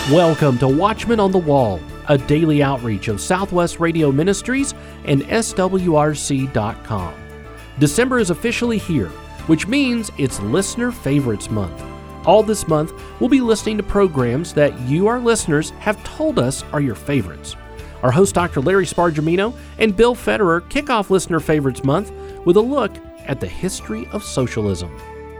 Welcome to Watchmen on the Wall, a daily outreach of Southwest Radio Ministries and SWRC.com. December is officially here, which means it's Listener Favorites Month. All this month, we'll be listening to programs that you, our listeners, have told us are your favorites. Our host, Dr. Larry Spargimino and Bill Federer, kick off Listener Favorites Month with a look at the history of socialism.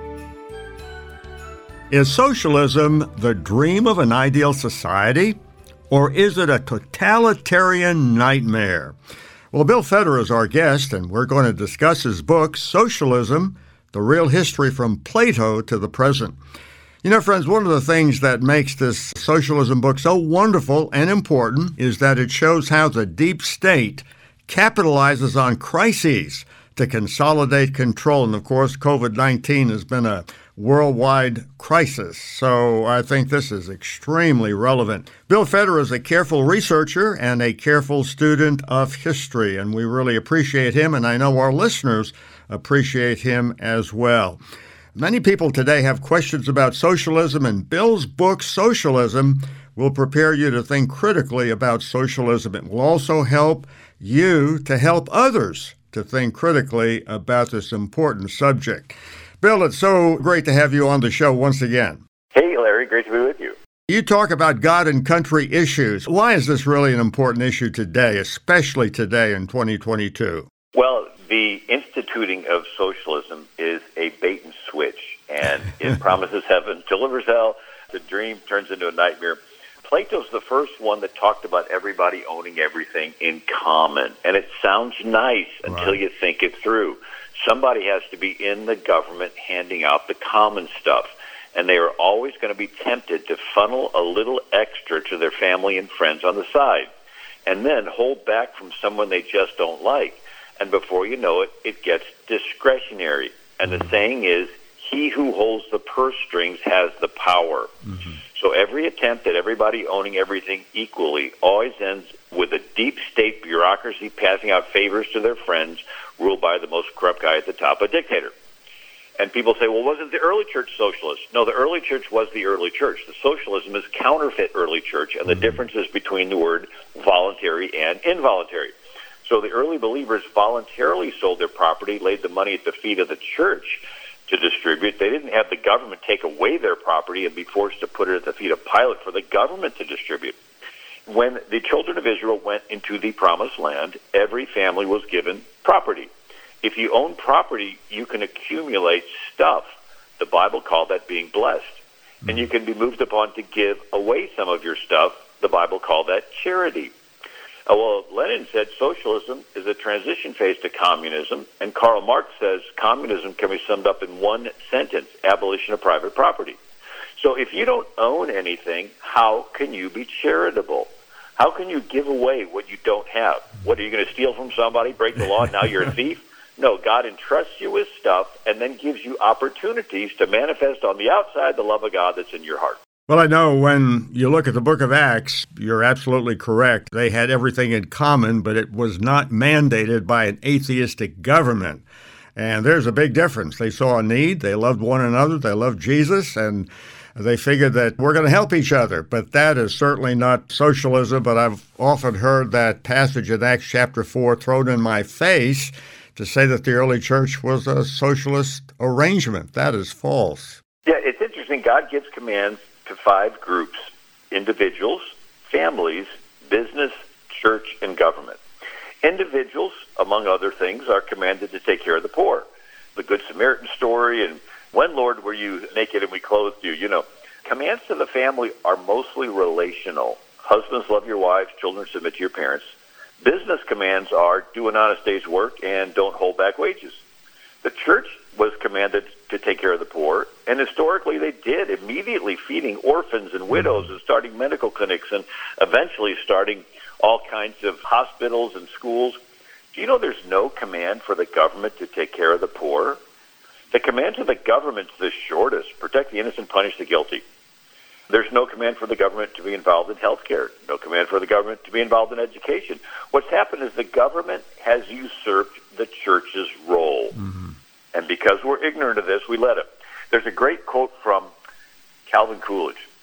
Is socialism the dream of an ideal society, or is it a totalitarian nightmare? Well, Bill Federer is our guest, and we're going to discuss his book, Socialism, The Real History from Plato to the Present. You know, friends, one of the things that makes this socialism book so wonderful and important is that it shows how the deep state capitalizes on crises to consolidate control. And, of course, COVID-19 has been a worldwide crisis, so I think this is extremely relevant. Bill Federer is a careful researcher and a careful student of history, and we really appreciate him, and I know our listeners appreciate him as well. Many people today have questions about socialism, and Bill's book, Socialism, will prepare you to think critically about socialism. It will also help you to help others to think critically about this important subject. Bill, it's so great to have you on the show once again. Hey, Larry, great to be with you. You talk about God and country issues. Why is this really an important issue today, especially today in 2022? Well, the instituting of socialism is a bait and switch, and it promises heaven, delivers hell, the dream turns into a nightmare. Plato's the first one that talked about everybody owning everything in common, and it sounds nice until you think it through. Somebody has to be in the government handing out the common stuff, and they are always going to be tempted to funnel a little extra to their family and friends on the side, and then hold back from someone they just don't like. And before you know it, it gets discretionary. And the saying is, he who holds the purse strings has the power. Mm-hmm. So every attempt at everybody owning everything equally always ends with a deep state bureaucracy passing out favors to their friends, ruled by the most corrupt guy at the top, a dictator. And people say, well, wasn't the early church socialist? No, the early church was the early church. The socialism is counterfeit early church, and the difference is between the word voluntary and involuntary. So the early believers voluntarily sold their property, laid the money at the feet of the church to distribute. They didn't have the government take away their property and be forced to put it at the feet of Pilate for the government to distribute. When the children of Israel went into the promised land, every family was given property. If you own property, you can accumulate stuff. The Bible called that being blessed. And you can be moved upon to give away some of your stuff. The Bible called that charity. Well, Lenin said socialism is a transition phase to communism, and Karl Marx says communism can be summed up in one sentence: abolition of private property. So if you don't own anything, how can you be charitable? How can you give away what you don't have? What, are you going to steal from somebody, break the law, and now you're a thief? No, God entrusts you with stuff and then gives you opportunities to manifest on the outside the love of God that's in your heart. Well, I know when you look at the book of Acts, you're absolutely correct. They had everything in common, but it was not mandated by an atheistic government. And there's a big difference. They saw a need, they loved one another, they loved Jesus, and they figured that we're going to help each other. But that is certainly not socialism, but I've often heard that passage in Acts chapter 4 thrown in my face to say that the early church was a socialist arrangement. That is false. Yeah, it's interesting. God gives commands to 5 groups: individuals, families, business, church, and government. Individuals, among other things, are commanded to take care of the poor. The Good Samaritan story, and when, Lord, were you naked and we clothed you? You know, commands to the family are mostly relational. Husbands, love your wives. Children, submit to your parents. Business commands are do an honest day's work and don't hold back wages. The church was commanded to take care of the poor, and historically they did, immediately feeding orphans and widows and starting medical clinics and eventually starting all kinds of hospitals and schools. Do you know there's no command for the government to take care of the poor? The command to the government's the shortest: protect the innocent, punish the guilty. There's no command for the government to be involved in health care, no command for the government to be involved in education. What's happened is the government has usurped the church's role. Mm-hmm. And because we're ignorant of this, we let it. There's a great quote from Calvin Coolidge.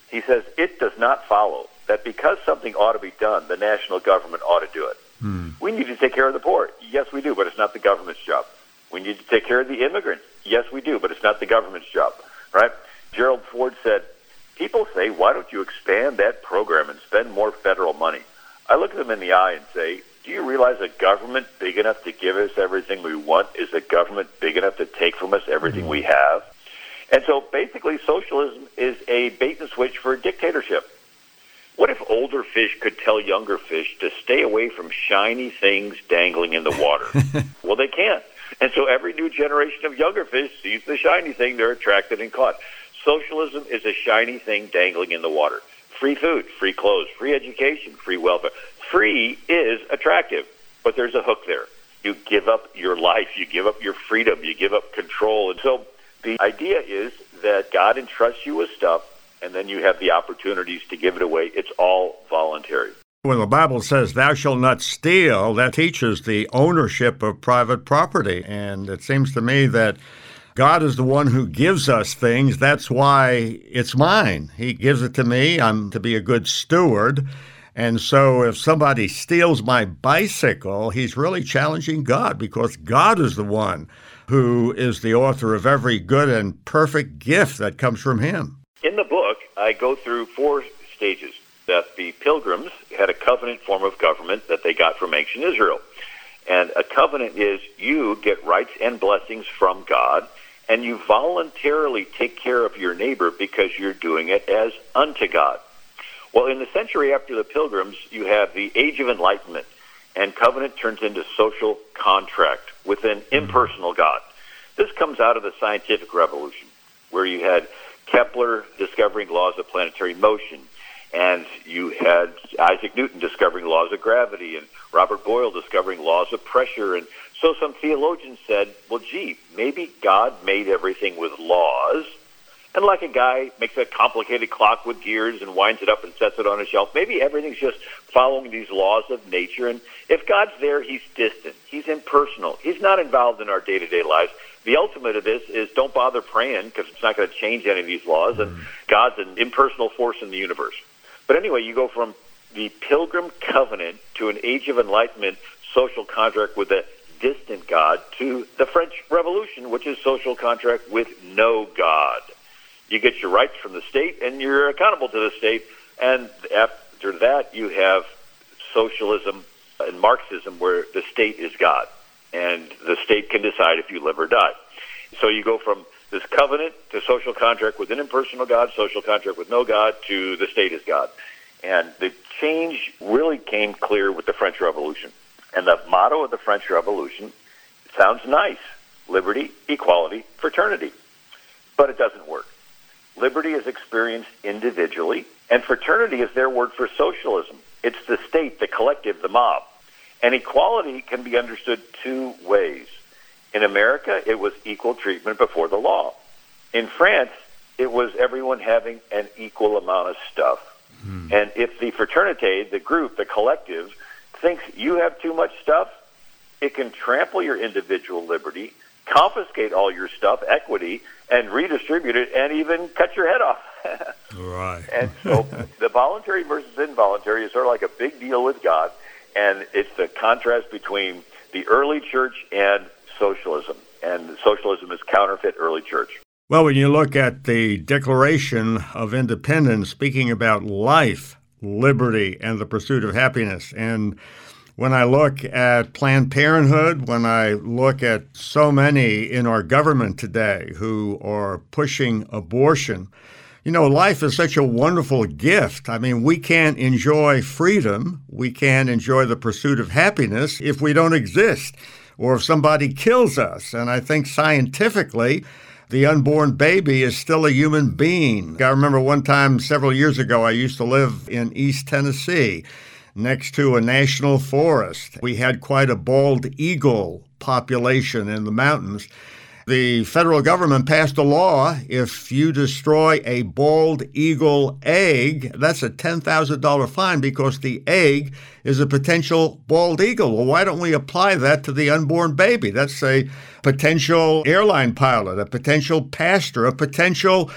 He says, it does not follow that because something ought to be done, the national government ought to do it. We need to take care of the poor. Yes, we do, but it's not the government's job. We need to take care of the immigrants. Yes, we do, but it's not the government's job, right? Gerald Ford said, people say, why don't you expand that program and spend more federal money? I look at them in the eye and say, do you realize a government big enough to give us everything we want is a government big enough to take from us everything we have? And so basically socialism is a bait and switch for dictatorship. What if older fish could tell younger fish to stay away from shiny things dangling in the water? Well, they can't. And so every new generation of younger fish sees the shiny thing, they're attracted and caught. Socialism is a shiny thing dangling in the water. Free food, free clothes, free education, free welfare. Free is attractive, but there's a hook there. You give up your life, you give up your freedom, you give up control. And so the idea is that God entrusts you with stuff, and then you have the opportunities to give it away. It's all voluntary. When the Bible says, thou shalt not steal, that teaches the ownership of private property. And it seems to me that God is the one who gives us things. That's why it's mine. He gives it to me. I'm to be a good steward. And so if somebody steals my bicycle, he's really challenging God, because God is the one who is the author of every good and perfect gift that comes from him. In the book, I go through 4 stages. That the Pilgrims had a covenant form of government that they got from ancient Israel. And a covenant is you get rights and blessings from God, and you voluntarily take care of your neighbor because you're doing it as unto God. Well, in the century after the Pilgrims, you have the Age of Enlightenment, and covenant turns into social contract with an impersonal God. This comes out of the scientific revolution, where you had Kepler discovering laws of planetary motion, and you had Isaac Newton discovering laws of gravity, and Robert Boyle discovering laws of pressure. And so some theologians said, well, gee, maybe God made everything with laws. And like a guy makes a complicated clock with gears and winds it up and sets it on a shelf, maybe everything's just following these laws of nature. And if God's there, he's distant. He's impersonal. He's not involved in our day-to-day lives. The ultimate of this is don't bother praying, because it's not going to change any of these laws. And God's an impersonal force in the universe. But anyway, you go from the Pilgrim Covenant to an Age of Enlightenment social contract with a distant God to the French Revolution, which is social contract with no God. You get your rights from the state, and you're accountable to the state. And after that, you have socialism and Marxism, where the state is God, and the state can decide if you live or die. So you go from this covenant to social contract with an impersonal God, social contract with no God, to the state is God. And the change really came clear with the French Revolution. And the motto of the French Revolution sounds nice: liberty, equality, fraternity. But it doesn't work. Liberty is experienced individually, and fraternity is their word for socialism. It's the state, the collective, the mob. And equality can be understood 2 ways. In America, it was equal treatment before the law. In France, it was everyone having an equal amount of stuff. And if the fraternité, the group, the collective, thinks you have too much stuff, it can trample your individual liberty, confiscate all your stuff, equity, and redistribute it, and even cut your head off. Right. And so the voluntary versus involuntary is sort of like a big deal with God, and it's the contrast between the early church and socialism. And socialism is counterfeit early church. Well, when you look at the Declaration of Independence, speaking about life, liberty, and the pursuit of happiness, and when I look at Planned Parenthood, when I look at so many in our government today who are pushing abortion, you know, life is such a wonderful gift. I mean, we can't enjoy freedom, we can't enjoy the pursuit of happiness if we don't exist, or if somebody kills us. And I think scientifically, the unborn baby is still a human being. I remember one time several years ago, I used to live in East Tennessee, next to a national forest. We had quite a bald eagle population in the mountains. The federal government passed a law, if you destroy a bald eagle egg, that's a $10,000 fine because the egg is a potential bald eagle. Well, why don't we apply that to the unborn baby? That's a potential airline pilot, a potential pastor, a potential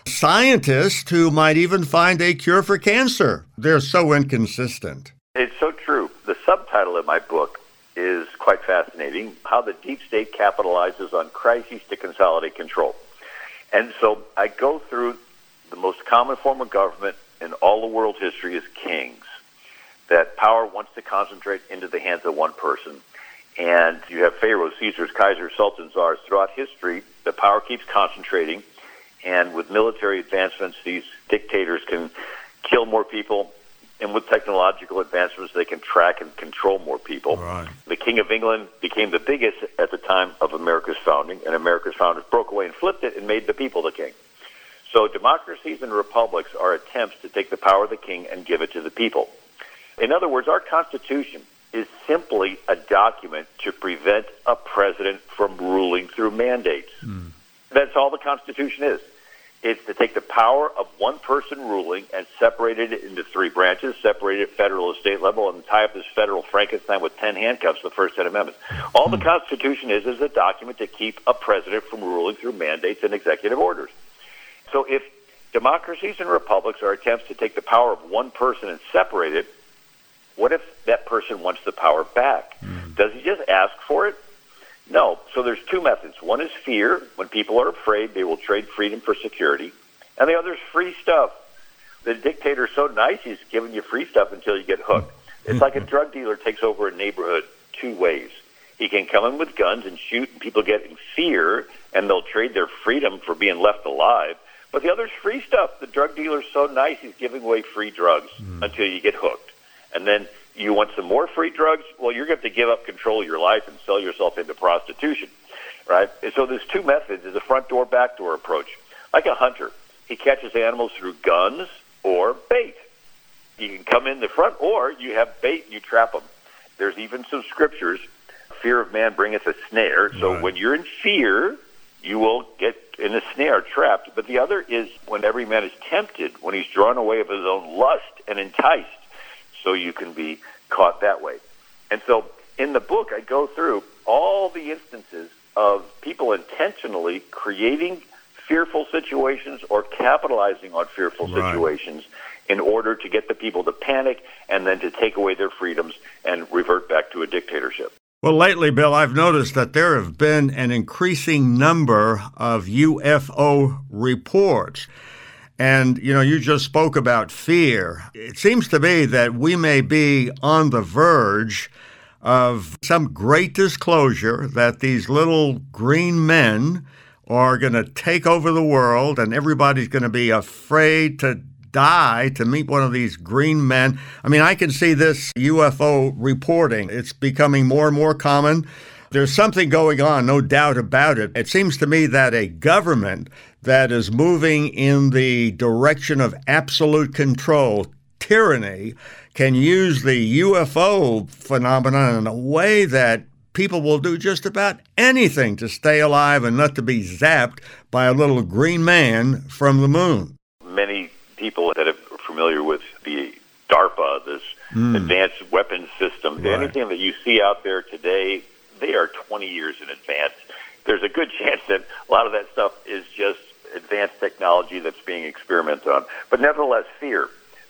scientists who might even find a cure for cancer. They're so inconsistent. It's so true. The subtitle of my book is quite fascinating, How the Deep State Capitalizes on Crises to Consolidate Control. And so I go through the most common form of government in all of world history is kings. That power wants to concentrate into the hands of one person. And you have pharaohs, Caesars, Kaisers, sultans, czars. Throughout history, the power keeps concentrating. And with military advancements, these dictators can kill more people. And with technological advancements, they can track and control more people. Right. The King of England became the biggest at the time of America's founding. And America's founders broke away and flipped it and made the people the king. So democracies and republics are attempts to take the power of the king and give it to the people. In other words, our Constitution is simply a document to prevent a president from ruling through mandates. That's all the Constitution is. It's to take the power of one person ruling and separate it into three branches, separate it at federal and state level, and tie up this federal Frankenstein with 10 handcuffs, the first 10 amendments. All the Constitution is a document to keep a president from ruling through mandates and executive orders. So if democracies and republics are attempts to take the power of one person and separate it, what if that person wants the power back? Does he just ask for it? No. So there's two methods. One is fear. When people are afraid, they will trade freedom for security. And the other is free stuff. The dictator's so nice, he's giving you free stuff until you get hooked. It's like a drug dealer takes over a neighborhood two ways. He can come in with guns and shoot, and people get in fear, and they'll trade their freedom for being left alive. But the other's free stuff. The drug dealer's so nice, he's giving away free drugs until you get hooked. And then you want some more free drugs? Well, you're going to have to give up control of your life and sell yourself into prostitution, right? And so there's two methods. There's a front door, back door approach. Like a hunter, he catches animals through guns or bait. You can come in the front, or you have bait and you trap them. There's even some scriptures, fear of man bringeth a snare. So when you're in fear, you will get in a snare, trapped. But the other is when every man is tempted, when he's drawn away of his own lust and enticed. So you can be caught that way. And so in the book, I go through all the instances of people intentionally creating fearful situations or capitalizing on fearful situations in order to get the people to panic and then to take away their freedoms and revert back to a dictatorship. Well, lately, Bill, I've noticed that there have been an increasing number of UFO reports. And, you just spoke about fear. It seems to me that we may be on the verge of some great disclosure that these little green men are going to take over the world and everybody's going to be afraid to die to meet one of these green men. I mean, I can see this UFO reporting. It's becoming more and more common. There's something going on, no doubt about it. It seems to me that a government that is moving in the direction of absolute control, tyranny, can use the UFO phenomenon in a way that people will do just about anything to stay alive and not to be zapped by a little green man from the moon. Many people that are familiar with the DARPA, this advanced weapons system, anything that you see out there today, they are 20 years in advance. There's a good chance that a lot of that stuff is just advanced technology that's being experimented on. But nevertheless, fear.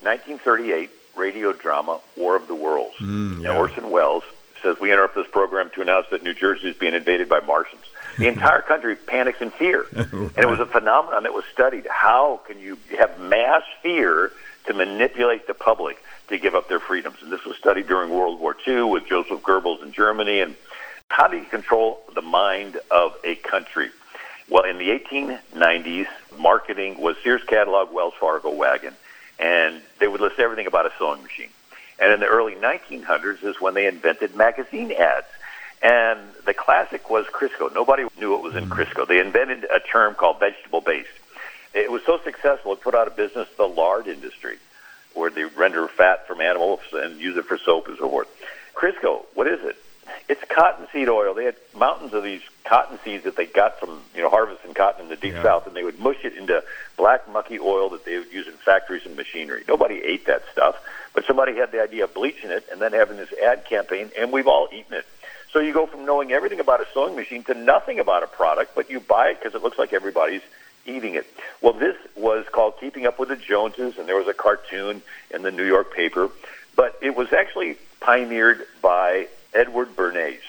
1938, radio drama, War of the Worlds. Orson Welles says, we interrupt this program to announce that New Jersey is being invaded by Martians. The entire country panics in fear. And it was a phenomenon that was studied. How can you have mass fear to manipulate the public to give up their freedoms? And this was studied during World War II with Joseph Goebbels in Germany. And how do you control the mind of a country? Well, in the 1890s, marketing was Sears catalog, Wells Fargo wagon, and they would list everything about a sewing machine. And in the early 1900s is when they invented magazine ads. And the classic was Crisco. Nobody knew what was in Crisco. They invented a term called vegetable-based. It was so successful, it put out of business the lard industry, where they render fat from animals and use it for soap and so forth. Crisco, what is it? It's cottonseed oil. They had mountains of these cotton seeds that they got from harvesting cotton in the deep south, and they would mush it into black, mucky oil that they would use in factories and machinery. Nobody ate that stuff, but somebody had the idea of bleaching it and then having this ad campaign, and we've all eaten it. So you go from knowing everything about a sewing machine to nothing about a product, but you buy it because it looks like everybody's eating it. Well, this was called Keeping Up with the Joneses, and there was a cartoon in the New York paper. But it was actually pioneered by Edward Bernays,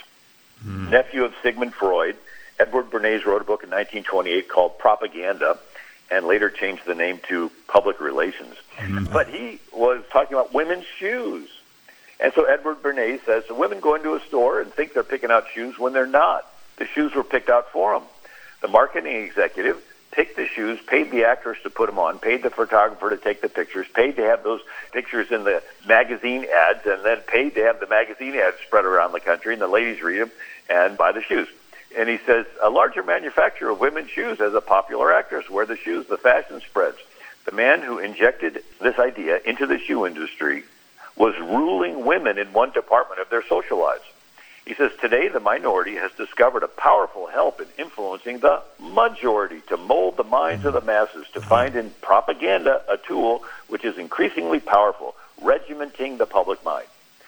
nephew of Sigmund Freud. Edward Bernays wrote a book in 1928 called Propaganda, and later changed the name to Public Relations. But he was talking about women's shoes. And so Edward Bernays says, the women go into a store and think they're picking out shoes when they're not. The shoes were picked out for them. The marketing executive picked the shoes, paid the actress to put them on, paid the photographer to take the pictures, paid to have those pictures in the magazine ads, and then paid to have the magazine ads spread around the country, and the ladies read them and buy the shoes. And he says, a larger manufacturer of women's shoes has a popular actress wear the shoes, the fashion spreads. The man who injected this idea into the shoe industry was ruling women in one department of their social lives. He says, today the minority has discovered a powerful help in influencing the majority to mold the minds of the masses, to find in propaganda a tool which is increasingly powerful, regimenting the public mind.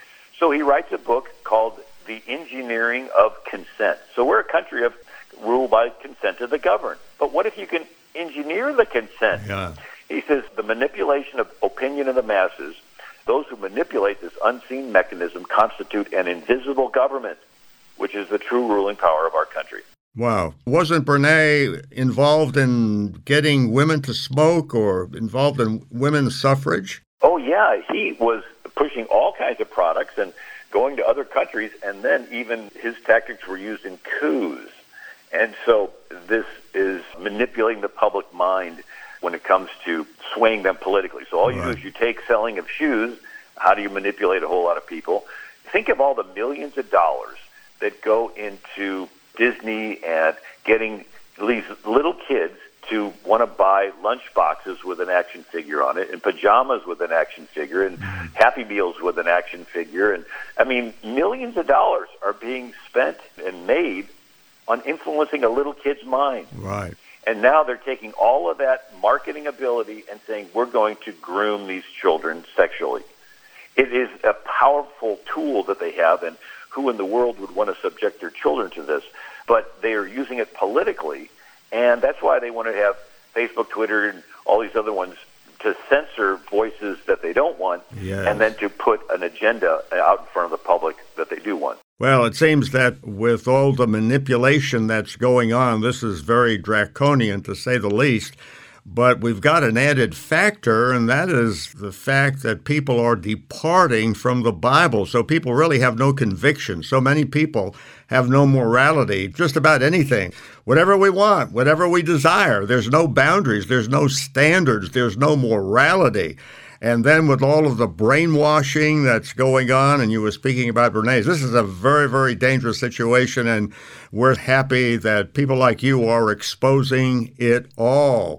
So he writes a book called The Engineering of Consent. So we're a country of rule by consent of the governed. But what if you can engineer the consent? Yeah. He says the manipulation of opinion of the masses, those who manipulate this unseen mechanism constitute an invisible government, which is the true ruling power of our country. Wow. Wasn't Bernays involved in getting women to smoke or involved in women's suffrage? Oh, yeah. He was pushing all kinds of products and going to other countries, and then even his tactics were used in coups. And so this is manipulating the public mind when it comes to swaying them politically. So all you do is you take selling of shoes. How do you manipulate a whole lot of people? Think of all the millions of dollars that go into Disney and getting these little kids to want to buy lunch boxes with an action figure on it, and pajamas with an action figure, and Happy Meals with an action figure. And I mean, millions of dollars are being spent and made on influencing a little kid's mind. Right. And now they're taking all of that marketing ability and saying, we're going to groom these children sexually. It is a powerful tool that they have, and who in the world would want to subject their children to this? But they are using it politically, and that's why they want to have Facebook, Twitter, and all these other ones to censor voices that they don't want, and then to put an agenda out in front of the public that they do want. Well, it seems that with all the manipulation that's going on, this is very draconian to say the least. But we've got an added factor, and that is the fact that people are departing from the Bible. So people really have no conviction. So many people have no morality, just about anything. Whatever we want, whatever we desire. There's no boundaries. There's no standards. There's no morality. And then with all of the brainwashing that's going on, and you were speaking about Bernays, this is a very, very dangerous situation, and we're happy that people like you are exposing it all.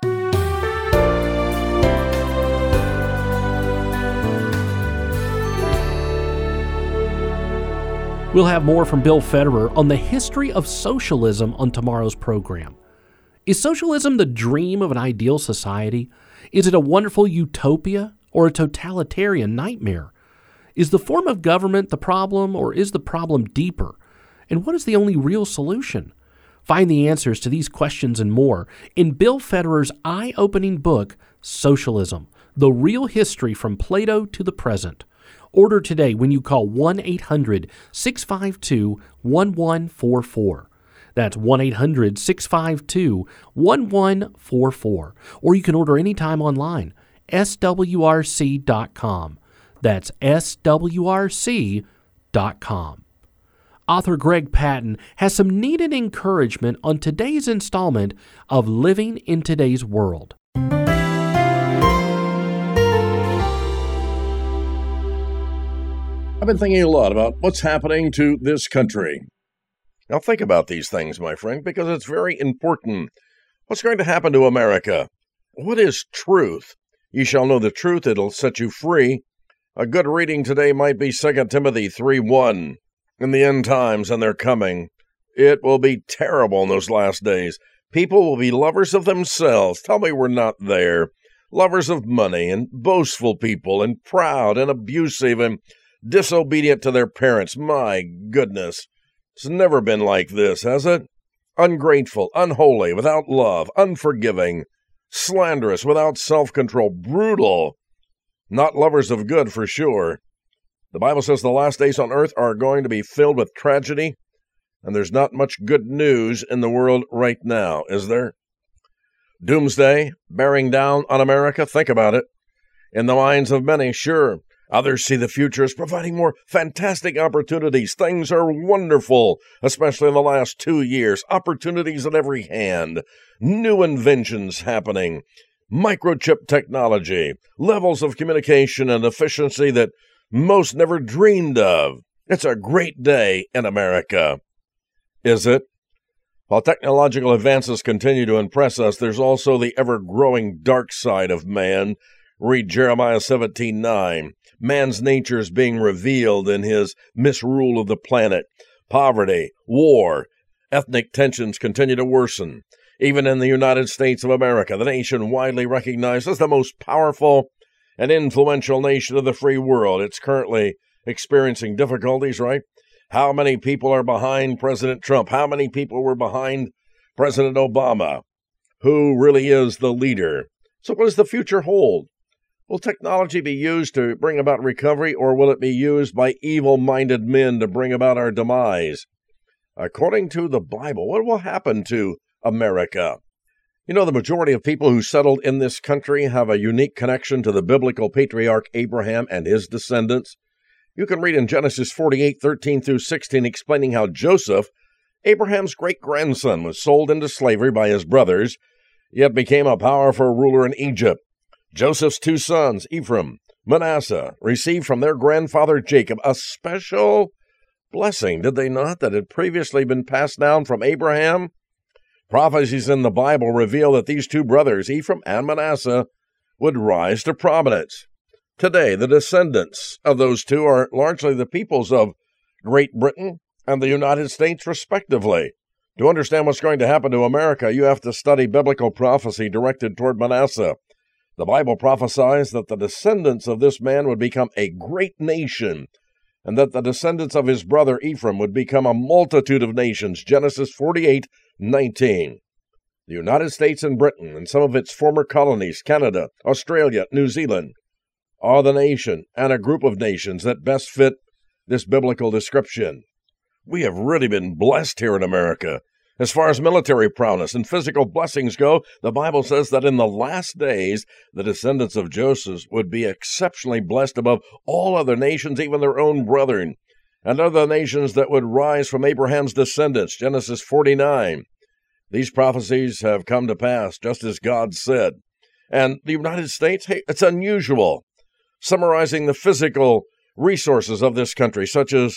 We'll have more from Bill Federer on the history of socialism on tomorrow's program. Is socialism the dream of an ideal society? Is it a wonderful utopia or a totalitarian nightmare? Is the form of government the problem, or is the problem deeper? And what is the only real solution? Find the answers to these questions and more in Bill Federer's eye-opening book, Socialism: The Real History from Plato to the Present. Order today when you call 1-800-652-1144. That's 1-800-652-1144. Or you can order anytime online, swrc.com. That's swrc.com. Author Greg Patton has some needed encouragement on today's installment of Living in Today's World. I've been thinking a lot about what's happening to this country. Now think about these things, my friend, because it's very important. What's going to happen to America? What is truth? Ye shall know the truth, it'll set you free. A good reading today might be 2 Timothy 3:1. In the end times, and they're coming, it will be terrible in those last days. People will be lovers of themselves. Tell me we're not there. Lovers of money, and boastful people, and proud, and abusive, and disobedient to their parents. My goodness. It's never been like this, has it? ungrateful, unholy, without love, unforgiving, slanderous, without self-control, brutal, not lovers of good for sure. The Bible says the last days on earth are going to be filled with tragedy, and there's not much good news in the world right now, is there? Doomsday bearing down on America? Think about it. In the minds of many, sure. Others see the future as providing more fantastic opportunities. Things are wonderful, especially in the last 2 years. Opportunities at every hand. New inventions happening. Microchip technology. Levels of communication and efficiency that most never dreamed of. It's a great day in America. Is it? While technological advances continue to impress us, there's also the ever-growing dark side of man. Read Jeremiah 17:9. Man's nature is being revealed in his misrule of the planet. Poverty, war, ethnic tensions continue to worsen. Even in the United States of America, the nation widely recognized as the most powerful and influential nation of the free world, it's currently experiencing difficulties, right? How many people are behind President Trump? How many people were behind President Obama? Who really is the leader? So what does the future hold? Will technology be used to bring about recovery, or will it be used by evil-minded men to bring about our demise? According to the Bible, what will happen to America? You know, the majority of people who settled in this country have a unique connection to the biblical patriarch Abraham and his descendants. You can read in Genesis 48:13-16, explaining how Joseph, Abraham's great-grandson, was sold into slavery by his brothers, yet became a powerful ruler in Egypt. Joseph's 2 sons, Ephraim, Manasseh, received from their grandfather Jacob a special blessing, did they not, that had previously been passed down from Abraham? Prophecies in the Bible reveal that these 2 brothers, Ephraim and Manasseh, would rise to prominence. Today, the descendants of those 2 are largely the peoples of Great Britain and the United States, respectively. To understand what's going to happen to America, you have to study biblical prophecy directed toward Manasseh. The Bible prophesies that the descendants of this man would become a great nation, and that the descendants of his brother Ephraim would become a multitude of nations. Genesis 48:19. The United States and Britain and some of its former colonies, Canada, Australia, New Zealand, are the nation and a group of nations that best fit this biblical description. We have really been blessed here in America. As far as military prowess and physical blessings go, the Bible says that in the last days, the descendants of Joseph would be exceptionally blessed above all other nations, even their own brethren, and other nations that would rise from Abraham's descendants. Genesis 49. These prophecies have come to pass, just as God said. And the United States, hey, it's unusual. Summarizing the physical resources of this country, such as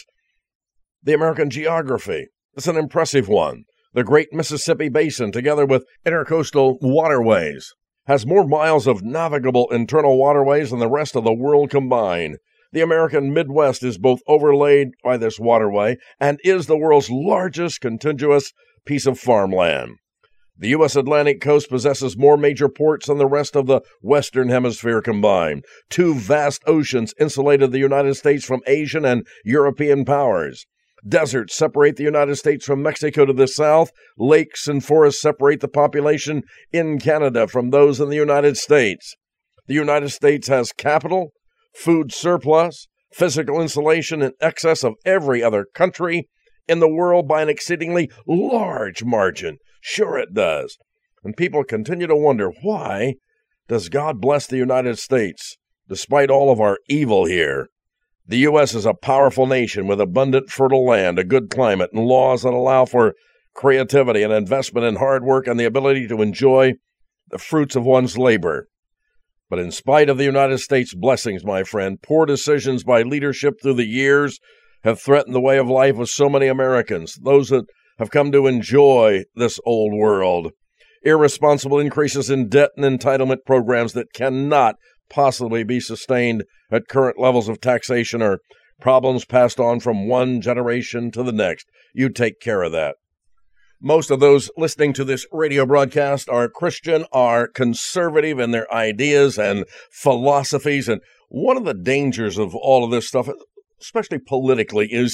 the American geography. It's an impressive one. The Great Mississippi Basin, together with intercoastal waterways, has more miles of navigable internal waterways than the rest of the world combined. The American Midwest is both overlaid by this waterway and is the world's largest contiguous piece of farmland. The U.S. Atlantic coast possesses more major ports than the rest of the Western Hemisphere combined. 2 vast oceans insulated the United States from Asian and European powers. Deserts separate the United States from Mexico to the south. Lakes and forests separate the population in Canada from those in the United States. The United States has capital, food surplus, physical insulation in excess of every other country in the world by an exceedingly large margin. Sure it does. And people continue to wonder, why does God bless the United States despite all of our evil here? The U.S. is a powerful nation with abundant fertile land, a good climate, and laws that allow for creativity and investment in hard work and the ability to enjoy the fruits of one's labor. But in spite of the United States' blessings, my friend, poor decisions by leadership through the years have threatened the way of life of so many Americans, those that have come to enjoy this old world. Irresponsible increases in debt and entitlement programs that cannot possibly be sustained at current levels of taxation or problems passed on from one generation to the next. You take care of that. Most of those listening to this radio broadcast are Christian, are conservative in their ideas and philosophies. And one of the dangers of all of this stuff, especially politically, is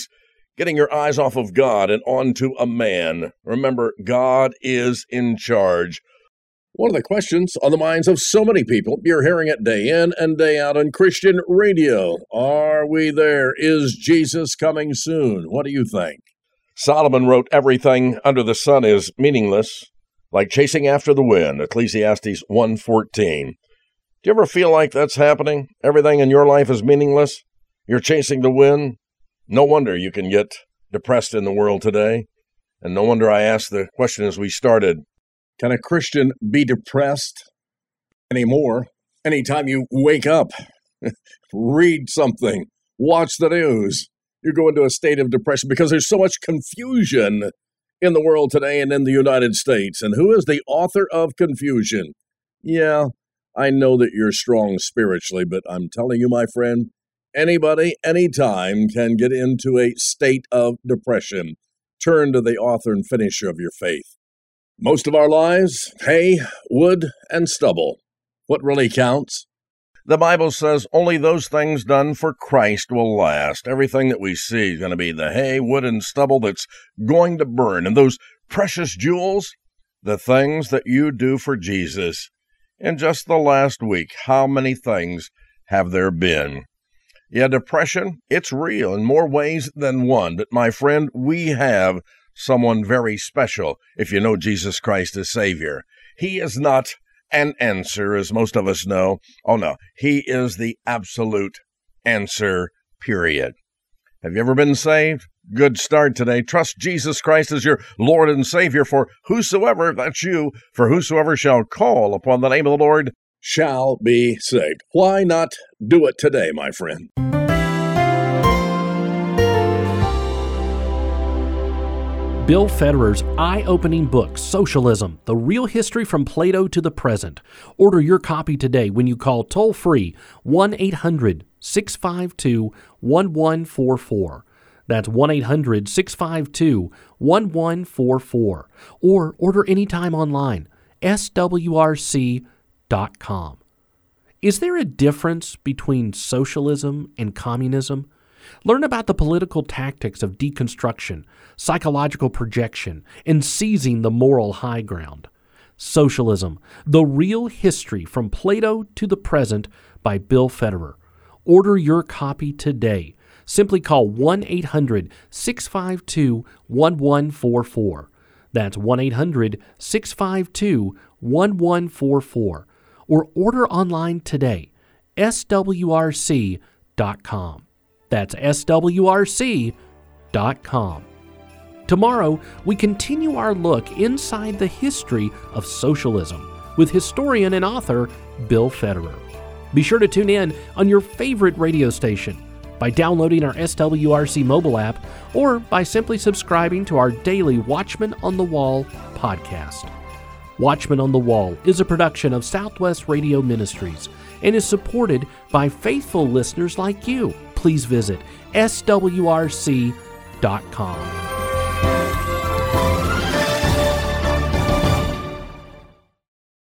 getting your eyes off of God and onto a man. Remember, God is in charge. One of the questions on the minds of so many people, you're hearing it day in and day out on Christian radio. Are we there? Is Jesus coming soon? What do you think? Solomon wrote, everything under the sun is meaningless, like chasing after the wind, Ecclesiastes 1:14. Do you ever feel like that's happening? Everything in your life is meaningless? You're chasing the wind? No wonder you can get depressed in the world today. And no wonder I asked the question as we started, can a Christian be depressed anymore? Anytime you wake up, read something, watch the news, you go into a state of depression because there's so much confusion in the world today and in the United States. And who is the author of confusion? Yeah, I know that you're strong spiritually, but I'm telling you, my friend, anybody, anytime can get into a state of depression. Turn to the author and finisher of your faith. Most of our lives, hay, wood, and stubble. What really counts? The Bible says only those things done for Christ will last. Everything that we see is going to be the hay, wood, and stubble that's going to burn. And those precious jewels, the things that you do for Jesus. In just the last week, how many things have there been? Yeah, depression, it's real in more ways than one. But my friend, we have someone very special if you know Jesus Christ as Savior. He is not an answer, as most of us know. Oh, no, He is the absolute answer, period. Have you ever been saved? Good start today. Trust Jesus Christ as your Lord and Savior, for whosoever, that's you, for whosoever shall call upon the name of the Lord shall be saved. Why not do it today, my friend? Bill Federer's eye-opening book, Socialism, The Real History from Plato to the Present. Order your copy today when you call toll-free 1-800-652-1144. That's 1-800-652-1144. Or order anytime online, swrc.com. Is there a difference between socialism and communism? Learn about the political tactics of deconstruction, psychological projection, and seizing the moral high ground. Socialism, The Real History from Plato to the Present by Bill Federer. Order your copy today. Simply call 1-800-652-1144. That's 1-800-652-1144. Or order online today, swrc.com. That's swrc.com. Tomorrow, we continue our look inside the history of socialism with historian and author Bill Federer. Be sure to tune in on your favorite radio station by downloading our SWRC mobile app or by simply subscribing to our daily Watchman on the Wall podcast. Watchman on the Wall is a production of Southwest Radio Ministries and is supported by faithful listeners like you. Please visit swrc.com.